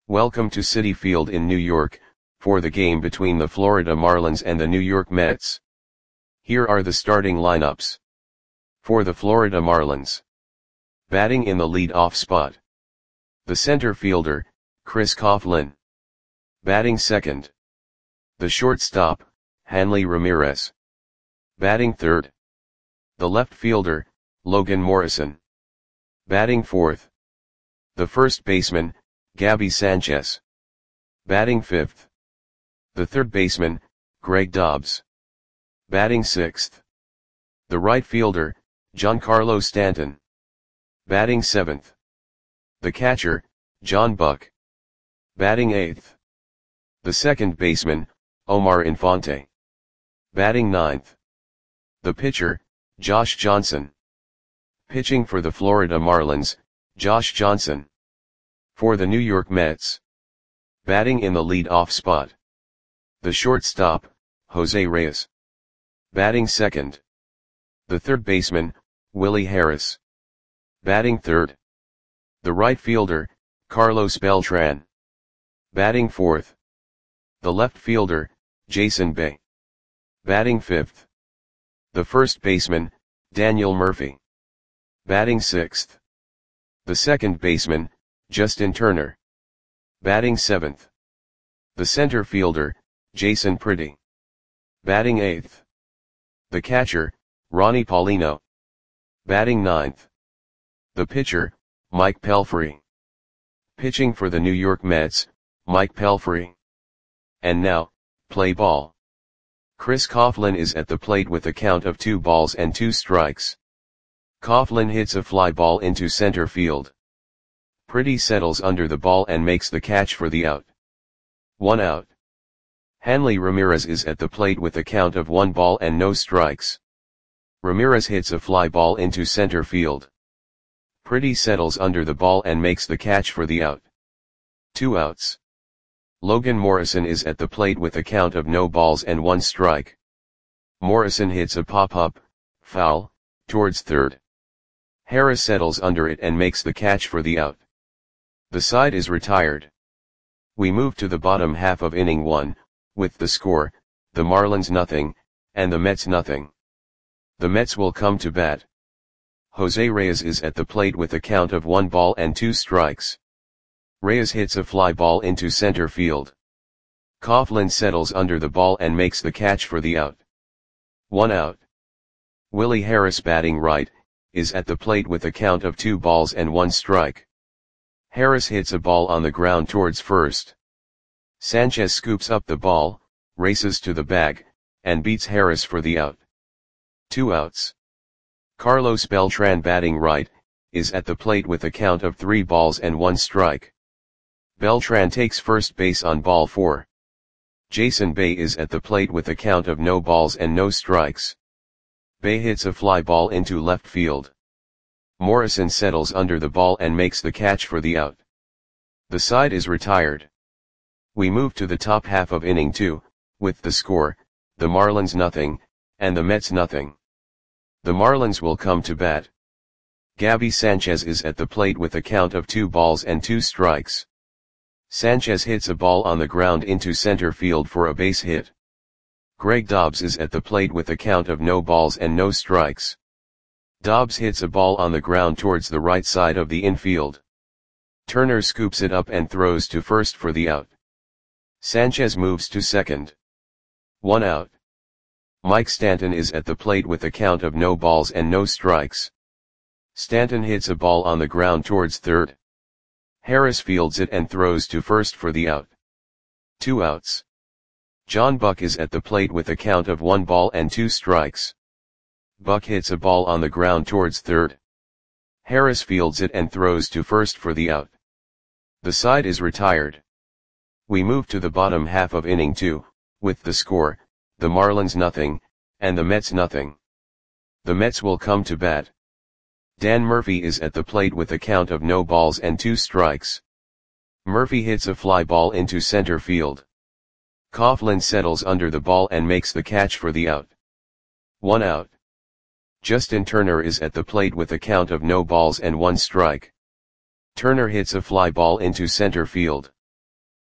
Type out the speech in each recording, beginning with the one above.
Welcome to Citi Field in New York, for the game between the Florida Marlins and the New York Mets. Here are the starting lineups. For the Florida Marlins. Batting in the lead-off spot. The center fielder, Chris Coghlan. Batting second. The shortstop, Hanley Ramirez. Batting third. The left fielder, Logan Morrison. Batting fourth. The first baseman, Gabby Sanchez. Batting fifth. The third baseman, Greg Dobbs. Batting sixth. The right fielder, Giancarlo Stanton. Batting seventh. The catcher, John Buck. Batting eighth. The second baseman, Omar Infante. Batting ninth. The pitcher, Josh Johnson. Pitching for the Florida Marlins, Josh Johnson. For the New York Mets. Batting in the lead-off spot. The shortstop, Jose Reyes. Batting second. The third baseman, Willie Harris. Batting third. The right fielder, Carlos Beltran. Batting fourth. The left fielder, Jason Bay. Batting fifth. The first baseman, Daniel Murphy. Batting sixth. The second baseman, Justin Turner. Batting seventh. The center fielder, Jason Pretty. Batting eighth. The catcher, Ronnie Paulino. Batting ninth. The pitcher, Mike Pelfrey. Pitching for the New York Mets, Mike Pelfrey. And now, play ball. Chris Coghlan is at the plate with a count of 2 balls and 2 strikes. Coghlan hits a fly ball into center field. Pretty settles under the ball and makes the catch for the out. 1 out. Hanley Ramirez is at the plate with a count of 1 ball and no strikes. Ramirez hits a fly ball into center field. Pretty settles under the ball and makes the catch for the out. 2 outs. Logan Morrison is at the plate with a count of no balls and 1 strike. Morrison hits a pop-up, foul, towards third. Harris settles under it and makes the catch for the out. The side is retired. We move to the bottom half of inning 1, with the score, the Marlins nothing, and the Mets nothing. The Mets will come to bat. Jose Reyes is at the plate with a count of 1 ball and 2 strikes. Reyes hits a fly ball into center field. Coghlan settles under the ball and makes the catch for the out. 1 out. Willie Harris, batting right, is at the plate with a count of 2 balls and 1 strike. Harris hits a ball on the ground towards first. Sanchez scoops up the ball, races to the bag, and beats Harris for the out. 2 outs. Carlos Beltran, batting right, is at the plate with a count of 3 balls and 1 strike. Beltran takes first base on ball 4. Jason Bay is at the plate with a count of no balls and no strikes. Bay hits a fly ball into left field. Morrison settles under the ball and makes the catch for the out. The side is retired. We move to the top half of inning 2, with the score, the Marlins nothing, and the Mets nothing. The Marlins will come to bat. Gabby Sanchez is at the plate with a count of 2 balls and 2 strikes. Sanchez hits a ball on the ground into center field for a base hit. Greg Dobbs is at the plate with a count of no balls and no strikes. Dobbs hits a ball on the ground towards the right side of the infield. Turner scoops it up and throws to first for the out. Sanchez moves to second. 1 out. Mike Stanton is at the plate with a count of no balls and no strikes. Stanton hits a ball on the ground towards third. Harris fields it and throws to first for the out. 2 outs. John Buck is at the plate with a count of 1 ball and 2 strikes. Buck hits a ball on the ground towards third. Harris fields it and throws to first for the out. The side is retired. We move to the bottom half of inning 2, with the score, the Marlins nothing, and the Mets nothing. The Mets will come to bat. Dan Murphy is at the plate with a count of no balls and 2 strikes. Murphy hits a fly ball into center field. Coghlan settles under the ball and makes the catch for the out. 1 out. Justin Turner is at the plate with a count of no balls and 1 strike. Turner hits a fly ball into center field.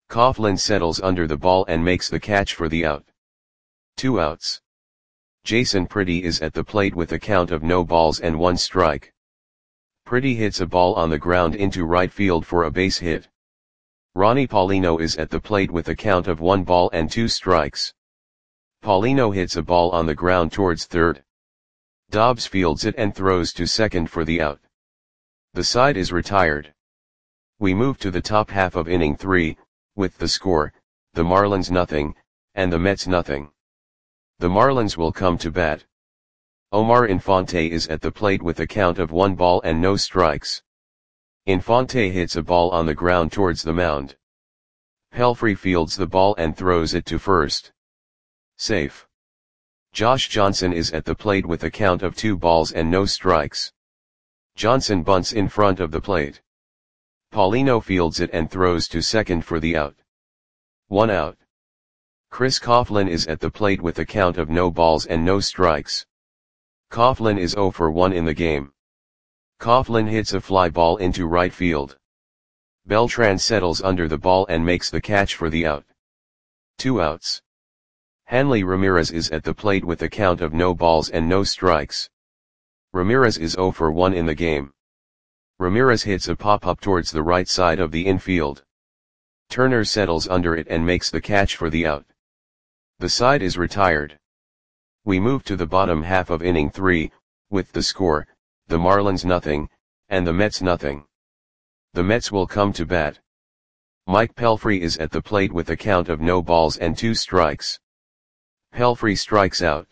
Coughlin settles under the ball and makes the catch for the out. 2 outs. Jason Pretty is at the plate with a count of no balls and 1 strike. Pretty hits a ball on the ground into right field for a base hit. Ronnie Paulino is at the plate with a count of 1 ball and 2 strikes. Paulino hits a ball on the ground towards third. Dobbs fields it and throws to second for the out. The side is retired. We move to the top half of inning 3, with the score, the Marlins nothing, and the Mets nothing. The Marlins will come to bat. Omar Infante is at the plate with a count of 1 ball and no strikes. Infante hits a ball on the ground towards the mound. Pelfrey fields the ball and throws it to first. Safe. Josh Johnson is at the plate with a count of 2 balls and no strikes. Johnson bunts in front of the plate. Paulino fields it and throws to second for the out. 1 out. Chris Coughlin is at the plate with a count of no balls and no strikes. Coughlin is 0 for 1 in the game. Coughlin hits a fly ball into right field. Beltran settles under the ball and makes the catch for the out. 2 outs. Hanley Ramirez is at the plate with a count of no balls and no strikes. Ramirez is 0 for 1 in the game. Ramirez hits a pop-up towards the right side of the infield. Turner settles under it and makes the catch for the out. The side is retired. We move to the bottom half of inning 3, with the score, the Marlins nothing, and the Mets nothing. The Mets will come to bat. Mike Pelfrey is at the plate with a count of no balls and 2 strikes. Pelfrey strikes out.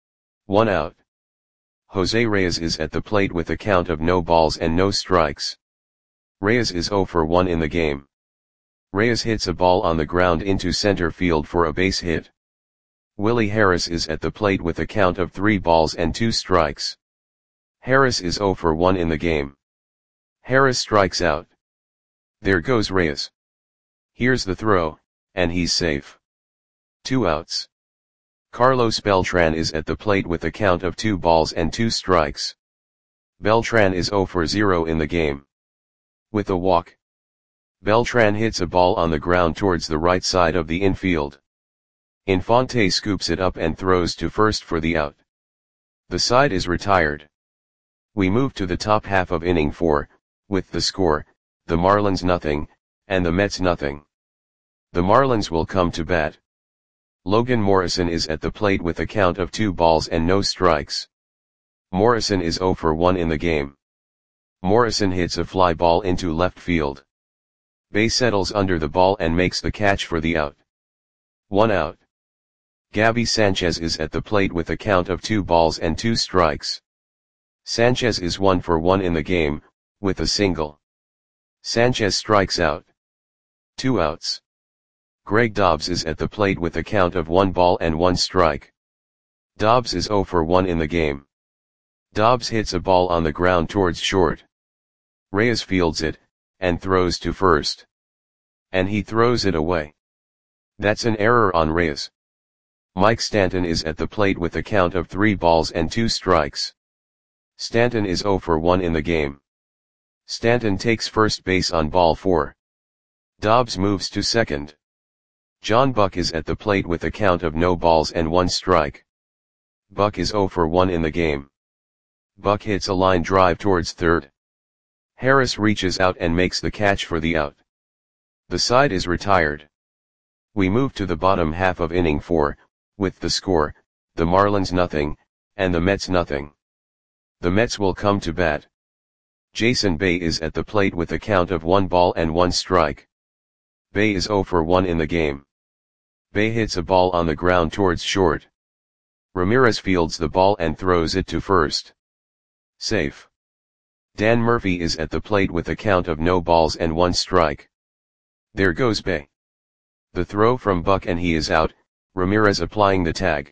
1 out. Jose Reyes is at the plate with a count of no balls and no strikes. Reyes is 0 for 1 in the game. Reyes hits a ball on the ground into center field for a base hit. Willie Harris is at the plate with a count of 3 balls and 2 strikes. Harris is 0 for 1 in the game. Harris strikes out. There goes Reyes. Here's the throw, and he's safe. 2 outs. Carlos Beltran is at the plate with a count of 2 balls and 2 strikes. Beltran is 0 for 0 in the game. With a walk. Beltran hits a ball on the ground towards the right side of the infield. Infante scoops it up and throws to first for the out. The side is retired. We move to the top half of inning 4, with the score, the Marlins nothing, and the Mets nothing. The Marlins will come to bat. Logan Morrison is at the plate with a count of 2 balls and no strikes. Morrison is 0 for 1 in the game. Morrison hits a fly ball into left field. Bay settles under the ball and makes the catch for the out. 1 out. Gabby Sanchez is at the plate with a count of 2 balls and 2 strikes. Sanchez is 1 for 1 in the game, with a single. Sanchez strikes out. 2 outs. Greg Dobbs is at the plate with a count of 1 ball and 1 strike. Dobbs is 0 for 1 in the game. Dobbs hits a ball on the ground towards short. Reyes fields it, and throws to first. And he throws it away. That's an error on Reyes. Mike Stanton is at the plate with a count of 3 balls and 2 strikes. Stanton is 0 for 1 in the game. Stanton takes first base on ball 4. Dobbs moves to second. John Buck is at the plate with a count of no balls and 1 strike. Buck is 0 for 1 in the game. Buck hits a line drive towards third. Harris reaches out and makes the catch for the out. The side is retired. We move to the bottom half of inning 4, with the score, the Marlins nothing, and the Mets nothing. The Mets will come to bat. Jason Bay is at the plate with a count of 1 ball and 1 strike. Bay is 0 for 1 in the game. Bay hits a ball on the ground towards short. Ramirez fields the ball and throws it to first. Safe. Dan Murphy is at the plate with a count of no balls and 1 strike. There goes Bay. The throw from Buck and he is out, Ramirez applying the tag.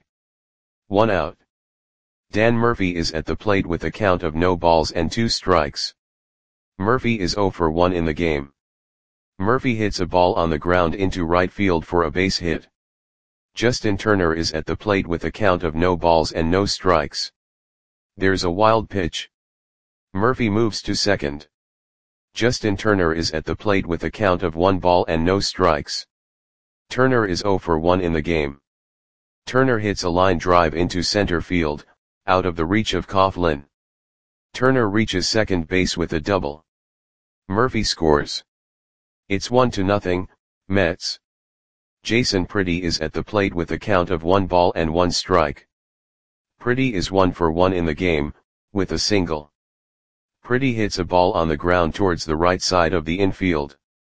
1 out. Dan Murphy is at the plate with a count of no balls and 2 strikes. Murphy is 0 for 1 in the game. Murphy hits a ball on the ground into right field for a base hit. Justin Turner is at the plate with a count of no balls and no strikes. There's a wild pitch. Murphy moves to second. Justin Turner is at the plate with a count of 1 ball and no strikes. Turner is 0 for 1 in the game. Turner hits a line drive into center field, out of the reach of Coughlin. Turner reaches second base with a double. Murphy scores. It's 1-0, Mets. Jason Pretty is at the plate with a count of 1 ball and 1 strike. Pretty is 1 for 1 in the game, with a single. Pretty hits a ball on the ground towards the right side of the infield.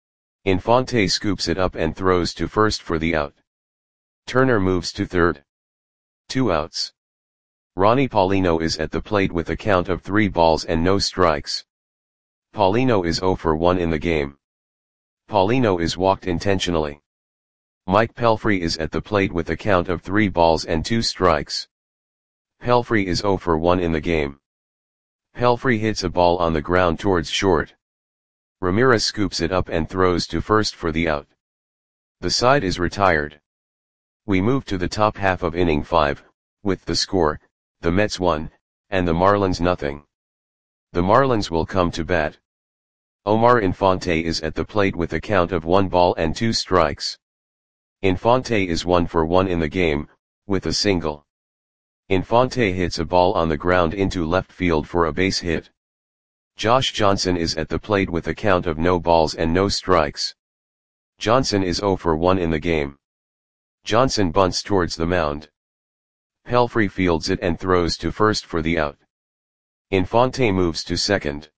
Infante scoops it up and throws to first for the out. Turner moves to third. 2 outs. Ronnie Paulino is at the plate with a count of 3 balls and no strikes. Paulino is 0 for 1 in the game. Paulino is walked intentionally. Mike Pelfrey is at the plate with a count of 3 balls and 2 strikes. Pelfrey is 0 for 1 in the game. Pelfrey hits a ball on the ground towards short. Ramirez scoops it up and throws to first for the out. The side is retired. We move to the top half of inning 5, with the score, the Mets 1, and the Marlins 0. The Marlins will come to bat. Omar Infante is at the plate with a count of 1 ball and 2 strikes. Infante is 1 for 1 in the game, with a single. Infante hits a ball on the ground into left field for a base hit. Josh Johnson is at the plate with a count of no balls and no strikes. Johnson is 0 for 1 in the game. Johnson bunts towards the mound. Pelfrey fields it and throws to first for the out. Infante moves to second.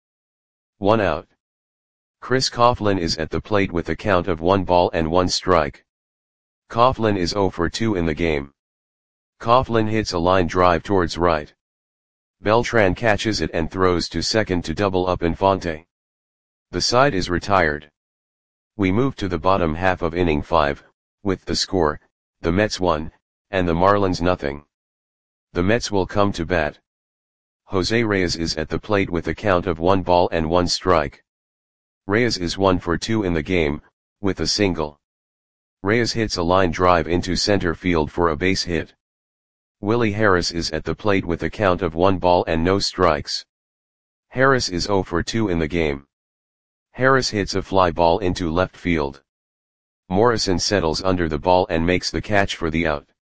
1 out. Chris Coughlin is at the plate with a count of 1 ball and 1 strike. Coughlin is 0 for 2 in the game. Coughlin hits a line drive towards right. Beltran catches it and throws to second to double up Infante. The side is retired. We move to the bottom half of inning 5, with the score, the Mets 1, and the Marlins 0. The Mets will come to bat. Jose Reyes is at the plate with a count of 1 ball and 1 strike. Reyes is 1 for 2 in the game, with a single. Reyes hits a line drive into center field for a base hit. Willie Harris is at the plate with a count of 1 ball and no strikes. Harris is 0 for 2 in the game. Harris hits a fly ball into left field. Morrison settles under the ball and makes the catch for the out.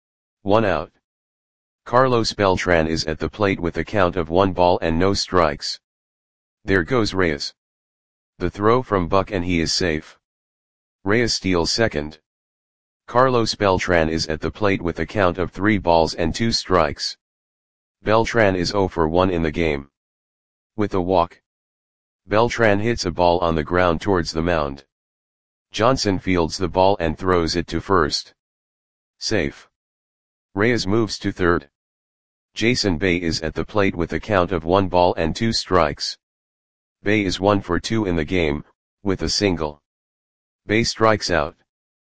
1 out. Carlos Beltran is at the plate with a count of 1 ball and no strikes. There goes Reyes. The throw from Buck and he is safe. Reyes steals second. Carlos Beltran is at the plate with a count of 3 balls and 2 strikes. Beltran is 0 for 1 in the game. With a walk. Beltran hits a ball on the ground towards the mound. Johnson fields the ball and throws it to first. Safe. Reyes moves to third. Jason Bay is at the plate with a count of 1 ball and 2 strikes. Bay is 1 for 2 in the game, with a single. Bay strikes out.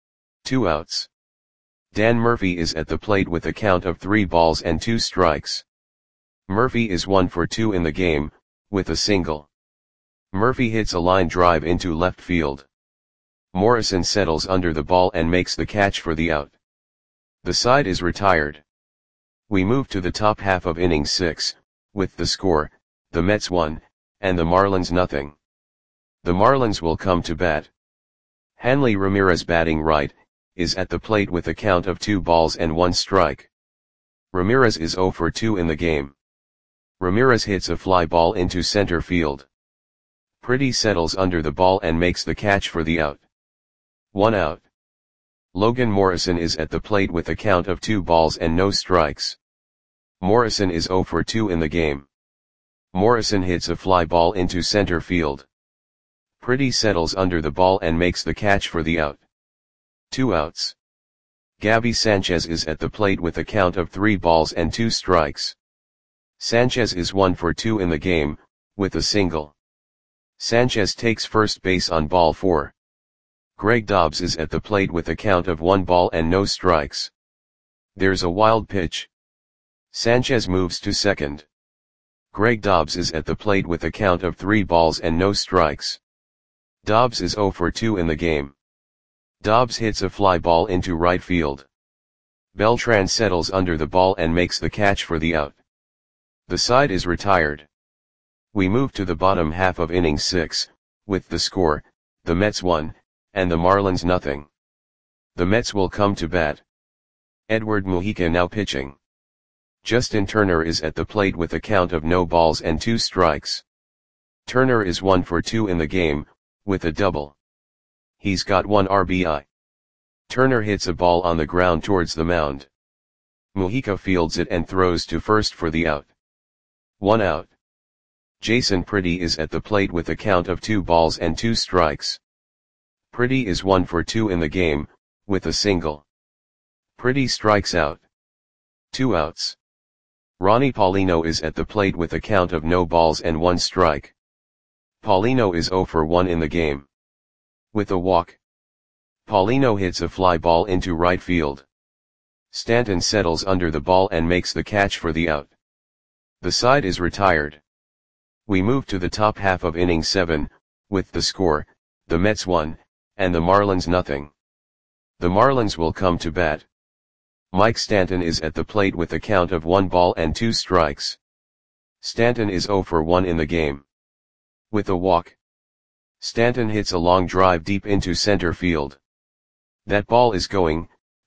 2 outs. Dan Murphy is at the plate with a count of 3 balls and 2 strikes. Murphy is 1 for 2 in the game, with a single. Murphy hits a line drive into left field. Morrison settles under the ball and makes the catch for the out. The side is retired. We move to the top half of inning 6, with the score, the Mets 1, and the Marlins 0. The Marlins will come to bat. Hanley Ramirez batting right, is at the plate with a count of 2 balls and 1 strike. Ramirez is 0 for 2 in the game. Ramirez hits a fly ball into center field. Pretty settles under the ball and makes the catch for the out. 1 out. Logan Morrison is at the plate with a count of 2 balls and no strikes. Morrison is 0 for 2 in the game. Morrison hits a fly ball into center field. Pretty settles under the ball and makes the catch for the out. 2 outs. Gabby Sanchez is at the plate with a count of 3 balls and 2 strikes. Sanchez is 1 for 2 in the game, with a single. Sanchez takes first base on ball 4. Greg Dobbs is at the plate with a count of 1 ball and no strikes. There's a wild pitch. Sanchez moves to second. Greg Dobbs is at the plate with a count of 3 balls and no strikes. Dobbs is 0 for 2 in the game. Dobbs hits a fly ball into right field. Beltran settles under the ball and makes the catch for the out. The side is retired. We move to the bottom half of inning 6, with the score, the Mets 1, and the Marlins nothing. The Mets will come to bat. Edward Mujica now pitching. Justin Turner is at the plate with a count of no balls and 2 strikes. Turner is 1 for 2 in the game, with a double. He's got 1 RBI. Turner hits a ball on the ground towards the mound. Mujica fields it and throws to first for the out. 1 out. Jason Pretty is at the plate with a count of 2 balls and 2 strikes. Pretty is 1 for 2 in the game, with a single. Pretty strikes out. 2 outs. Ronnie Paulino is at the plate with a count of no balls and 1 strike. Paulino is 0 for 1 in the game. With a walk. Paulino hits a fly ball into right field. Stanton settles under the ball and makes the catch for the out. The side is retired. We move to the top half of inning 7, with the score, the Mets 1, and the Marlins nothing. The Marlins will come to bat. Mike Stanton is at the plate with a count of 1 ball and 2 strikes. Stanton is 0 for 1 in the game. With a walk. Stanton hits a long drive deep into center field. That ball is gone.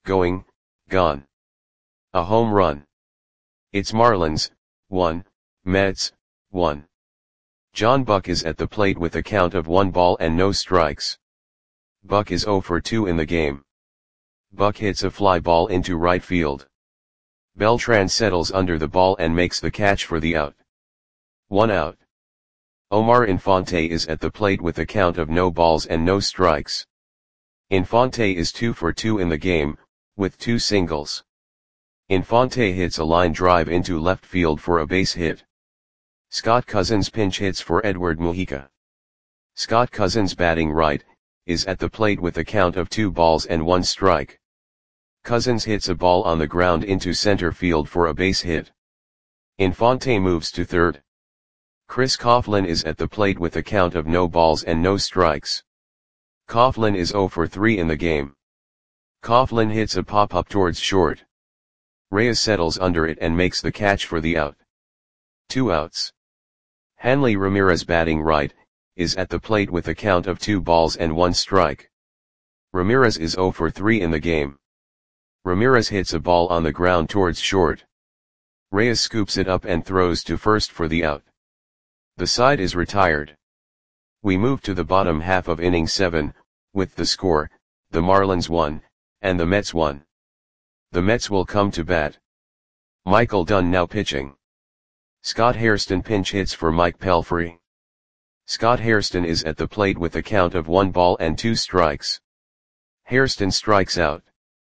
A home run. It's Marlins, 1, Mets, 1. John Buck is at the plate with a count of 1 ball and no strikes. Buck is 0 for 2 in the game. Buck hits a fly ball into right field. Beltran settles under the ball and makes the catch for the out. 1 out. Omar Infante is at the plate with a count of no balls and no strikes. Infante is 2 for 2 in the game, with 2 singles. Infante hits a line drive into left field for a base hit. Scott Cousins pinch hits for Edward Mujica. Scott Cousins batting right, is at the plate with a count of 2 balls and 1 strike. Cousins hits a ball on the ground into center field for a base hit. Infante moves to third. Chris Coughlin is at the plate with a count of no balls and no strikes. Coughlin is 0 for 3 in the game. Coughlin hits a pop-up towards short. Reyes settles under it and makes the catch for the out. 2 outs. Hanley Ramirez batting right, is at the plate with a count of 2 balls and 1 strike. Ramirez is 0 for 3 in the game. Ramirez hits a ball on the ground towards short. Reyes scoops it up and throws to first for the out. The side is retired. We move to the bottom half of inning 7, with the score, the Marlins 1, and the Mets 1. The Mets will come to bat. Michael Dunn now pitching. Scott Hairston pinch hits for Mike Pelfrey. Scott Hairston is at the plate with a count of 1 ball and 2 strikes. Hairston strikes out.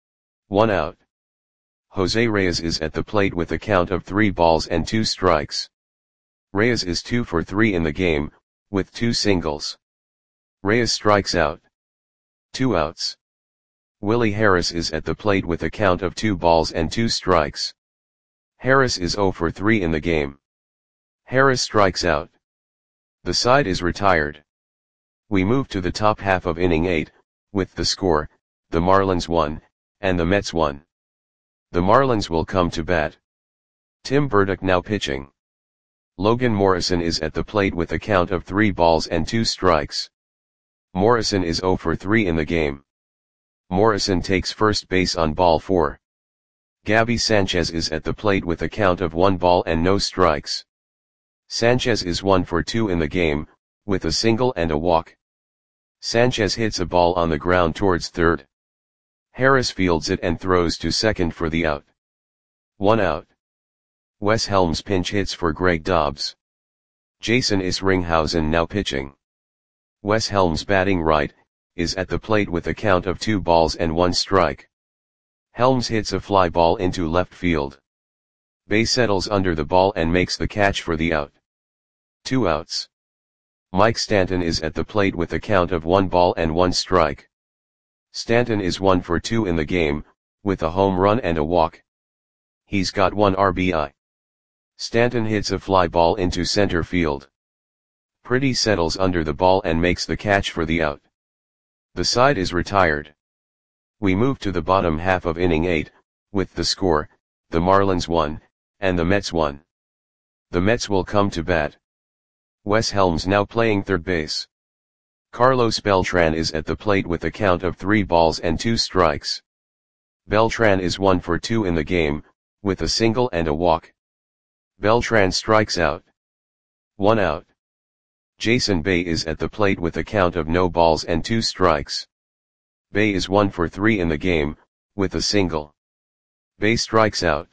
1 out. Jose Reyes is at the plate with a count of 3 balls and 2 strikes. Reyes is 2 for 3 in the game, with 2 singles. Reyes strikes out. 2 outs. Willie Harris is at the plate with a count of 2 balls and 2 strikes. Harris is 0 for 3 in the game. Harris strikes out. The side is retired. We move to the top half of inning 8, with the score, the Marlins 1, and the Mets 1. The Marlins will come to bat. Tim Burdick now pitching. Logan Morrison is at the plate with a count of 3 balls and 2 strikes. Morrison is 0 for 3 in the game. Morrison takes first base on ball 4. Gabby Sanchez is at the plate with a count of 1 ball and no strikes. Sanchez is 1 for 2 in the game, with a single and a walk. Sanchez hits a ball on the ground towards third. Harris fields it and throws to second for the out. 1 out. Wes Helms pinch hits for Greg Dobbs. Jason Isringhausen now pitching. Wes Helms batting right, is at the plate with a count of 2 balls and 1 strike. Helms hits a fly ball into left field. Bay settles under the ball and makes the catch for the out. 2 outs. Mike Stanton is at the plate with a count of 1 ball and 1 strike. Stanton is 1 for 2 in the game, with a home run and a walk. He's got 1 RBI. Stanton hits a fly ball into center field. Pretty settles under the ball and makes the catch for the out. The side is retired. We move to the bottom half of inning 8, with the score, the Marlins 1, and the Mets 1. The Mets will come to bat. Wes Helms now playing third base. Carlos Beltran is at the plate with a count of 3 balls and 2 strikes. Beltran is 1 for 2 in the game, with a single and a walk. Beltran strikes out. 1 out. Jason Bay is at the plate with a count of no balls and 2 strikes. Bay is 1 for 3 in the game, with a single. Bay strikes out.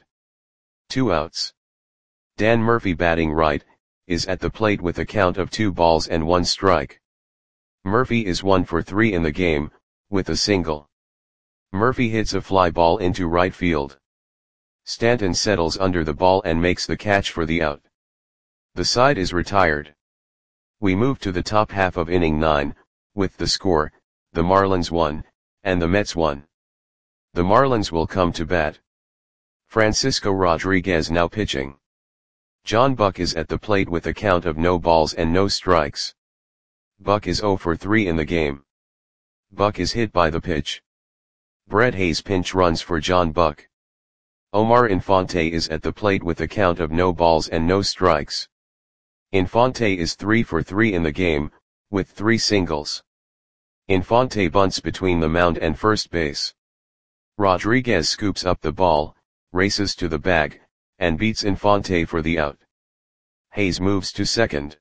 2 outs. Dan Murphy batting right, is at the plate with a count of 2 balls and 1 strike. Murphy is 1 for 3 in the game, with a single. Murphy hits a fly ball into right field. Stanton settles under the ball and makes the catch for the out. The side is retired. We move to the top half of inning 9, with the score, the Marlins 1, and the Mets 1. The Marlins will come to bat. Francisco Rodriguez now pitching. John Buck is at the plate with a count of no balls and no strikes. Buck is 0 for 3 in the game. Buck is hit by the pitch. Brett Hayes pinch runs for John Buck. Omar Infante is at the plate with a count of no balls and no strikes. Infante is 3 for 3 in the game, with 3 singles. Infante bunts between the mound and first base. Rodriguez scoops up the ball, races to the bag, and beats Infante for the out. Hayes moves to second.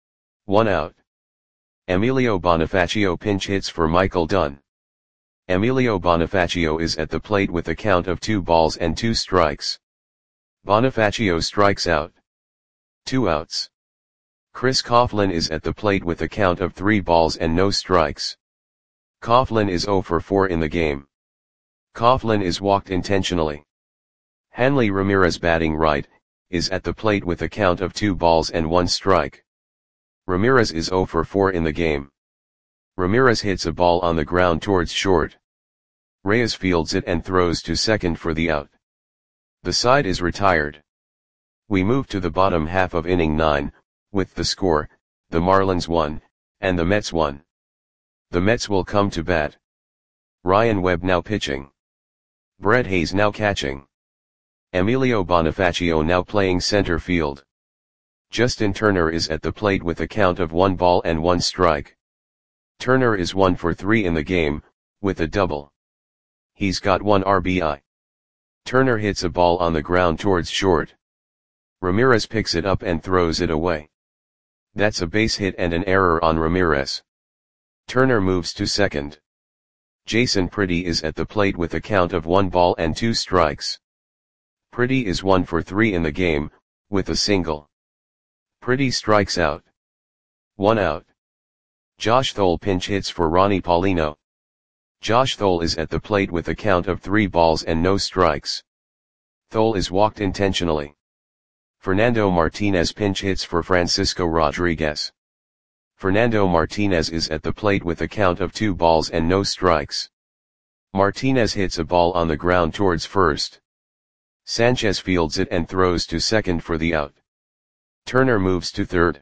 1 out. Emilio Bonifacio pinch hits for Michael Dunn. Emilio Bonifacio is at the plate with a count of 2 balls and 2 strikes. Bonifacio strikes out. 2 outs. Chris Coughlin is at the plate with a count of 3 balls and no strikes. Coughlin is 0 for 4 in the game. Coughlin is walked intentionally. Hanley Ramirez batting right, is at the plate with a count of 2 balls and 1 strike. Ramirez is 0 for 4 in the game. Ramirez hits a ball on the ground towards short. Reyes fields it and throws to second for the out. The side is retired. We move to the bottom half of inning 9, with the score, the Marlins 1, and the Mets 1. The Mets will come to bat. Ryan Webb now pitching. Brett Hayes now catching. Emilio Bonifacio now playing center field. Justin Turner is at the plate with a count of 1 ball and 1 strike. Turner is 1 for 3 in the game, with a double. He's got 1 RBI. Turner hits a ball on the ground towards short. Ramirez picks it up and throws it away. That's a base hit and an error on Ramirez. Turner moves to second. Jason Pretty is at the plate with a count of 1 ball and 2 strikes. Pretty is 1 for 3 in the game, with a single. Pretty strikes out. 1 out. Josh Thole pinch hits for Ronnie Paulino. Josh Thole is at the plate with a count of 3 balls and no strikes. Thole is walked intentionally. Fernando Martinez pinch hits for Francisco Rodriguez. Fernando Martinez is at the plate with a count of 2 balls and no strikes. Martinez hits a ball on the ground towards first. Sanchez fields it and throws to second for the out. Turner moves to third.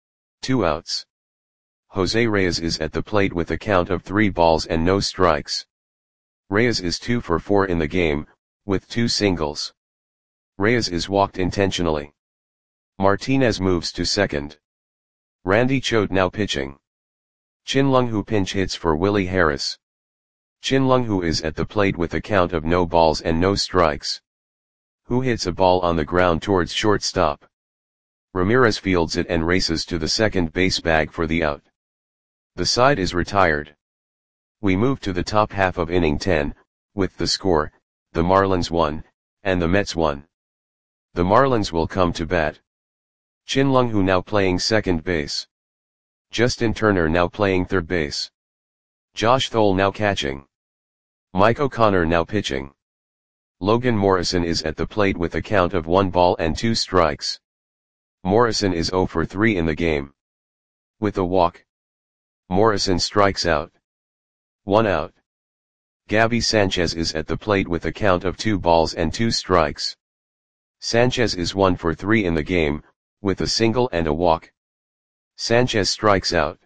2 outs. Jose Reyes is at the plate with a count of 3 balls and no strikes. Reyes is 2 for 4 in the game, with 2 singles. Reyes is walked intentionally. Martinez moves to second. Randy Choate now pitching. Chin Lung Hu pinch hits for Willie Harris. Chin Lung Hu is at the plate with a count of no balls and no strikes. Hu hits a ball on the ground towards shortstop. Ramirez fields it and races to the second base bag for the out. The side is retired. We move to the top half of inning 10, with the score, the Marlins 1, and the Mets 1. The Marlins will come to bat. Chin Lung Hu now playing second base. Justin Turner now playing third base. Josh Thole now catching. Mike O'Connor now pitching. Logan Morrison is at the plate with a count of 1 ball and 2 strikes. Morrison is 0 for 3 in the game. With a walk. Morrison strikes out. 1 out. Gabby Sanchez is at the plate with a count of 2 balls and 2 strikes. Sanchez is 1 for 3 in the game, with a single and a walk. Sanchez strikes out.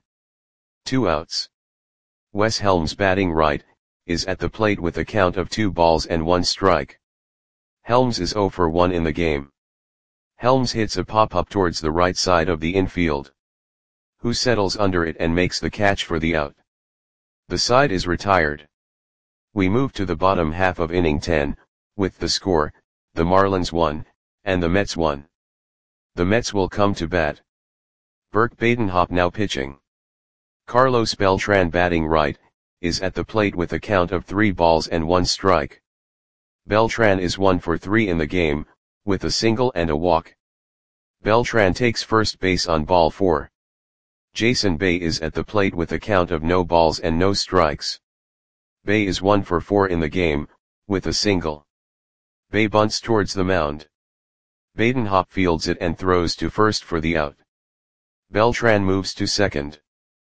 2 outs. Wes Helms batting right, is at the plate with a count of 2 balls and 1 strike. Helms is 0 for 1 in the game. Helms hits a pop-up towards the right side of the infield. who settles under it and makes the catch for the out. The side is retired. We move to the bottom half of inning 10, with the score, the Marlins 1, and the Mets 1. The Mets will come to bat. Burke Badenhop now pitching. Carlos Beltran batting right, is at the plate with a count of 3 balls and 1 strike. Beltran is 1 for 3 in the game, with a single and a walk. Beltran takes first base on ball 4. Jason Bay is at the plate with a count of no balls and no strikes. Bay is 1 for 4 in the game, with a single. Bay bunts towards the mound. Badenhop fields it and throws to first for the out. Beltran moves to second.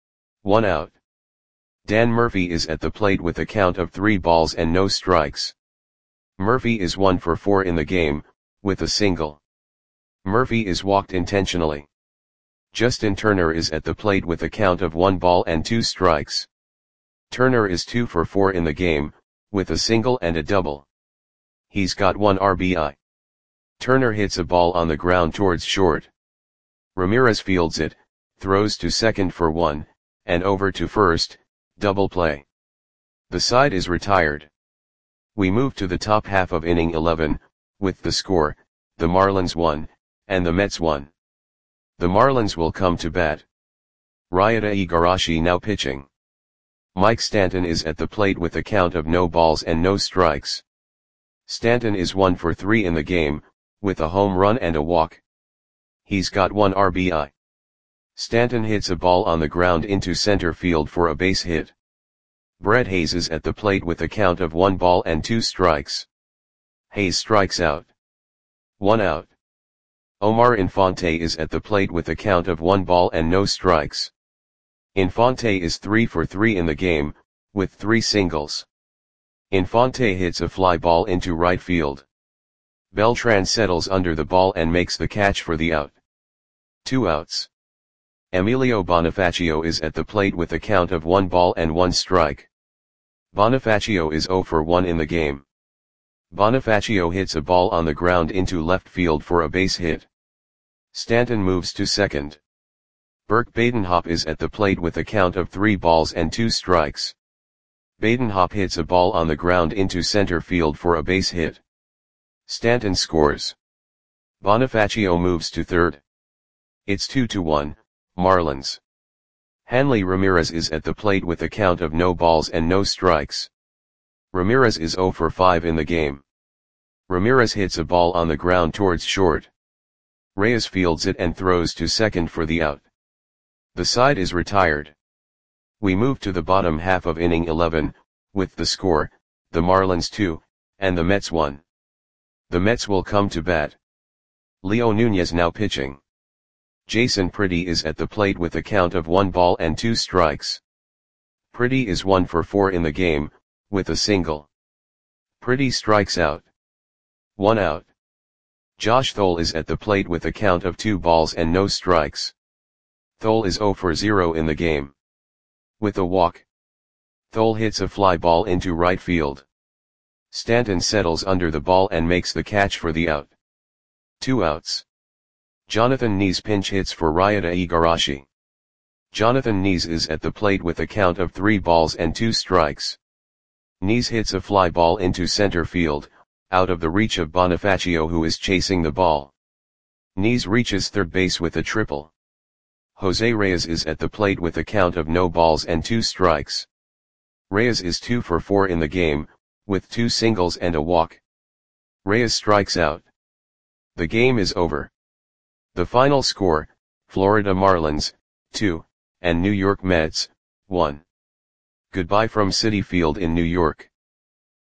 1 out. Dan Murphy is at the plate with a count of 3 balls and no strikes. Murphy is 1 for 4 in the game, with a single. Murphy is walked intentionally. Justin Turner is at the plate with a count of 1 ball and 2 strikes. Turner is 2 for 4 in the game, with a single and a double. He's got 1 RBI. Turner hits a ball on the ground towards short. Ramirez fields it, throws to second for 1, and over to first, double play. The side is retired. We move to the top half of inning 11, with the score, the Marlins 1, and the Mets 1. The Marlins will come to bat. Ryota Igarashi now pitching. Mike Stanton is at the plate with a count of no balls and no strikes. Stanton is 1 for 3 in the game, with a home run and a walk. He's got 1 RBI. Stanton hits a ball on the ground into center field for a base hit. Brett Hayes is at the plate with a count of 1 ball and 2 strikes. Hayes strikes out. 1 out. Omar Infante is at the plate with a count of 1 ball and no strikes. Infante is 3 for 3 in the game, with 3 singles. Infante hits a fly ball into right field. Beltran settles under the ball and makes the catch for the out. 2 outs. Emilio Bonifacio is at the plate with a count of 1 ball and 1 strike. Bonifacio is 0 for 1 in the game. Bonifacio hits a ball on the ground into left field for a base hit. Stanton moves to second. Burke Badenhop is at the plate with a count of 3 balls and 2 strikes. Badenhop hits a ball on the ground into center field for a base hit. Stanton scores. Bonifacio moves to third. It's 2-1, Marlins. Hanley Ramirez is at the plate with a count of no balls and no strikes. Ramirez is 0 for 5 in the game. Ramirez hits a ball on the ground towards short. Reyes fields it and throws to second for the out. The side is retired. We move to the bottom half of inning 11, with the score, the Marlins 2, and the Mets 1. The Mets will come to bat. Leo Nunez now pitching. Jason Pretty is at the plate with a count of 1 ball and 2 strikes. Pretty is 1 for 4 in the game, with a single. Pretty strikes out. 1 out. Josh Thole is at the plate with a count of 2 balls and no strikes. Thole is 0 for 0 in the game. With a walk. Thole hits a fly ball into right field. Stanton settles under the ball and makes the catch for the out. 2 outs. Jonathan Nees pinch hits for Ryota Igarashi. Jonathan Nees is at the plate with a count of 3 balls and 2 strikes. Nees hits a fly ball into center field, out of the reach of Bonifacio who is chasing the ball. Nees reaches third base with a triple. Jose Reyes is at the plate with a count of no balls and 2 strikes. Reyes is 2 for 4 in the game, with 2 singles and a walk. Reyes strikes out. The game is over. The final score, Florida Marlins, 2, and New York Mets, 1. Goodbye from Citi Field in New York.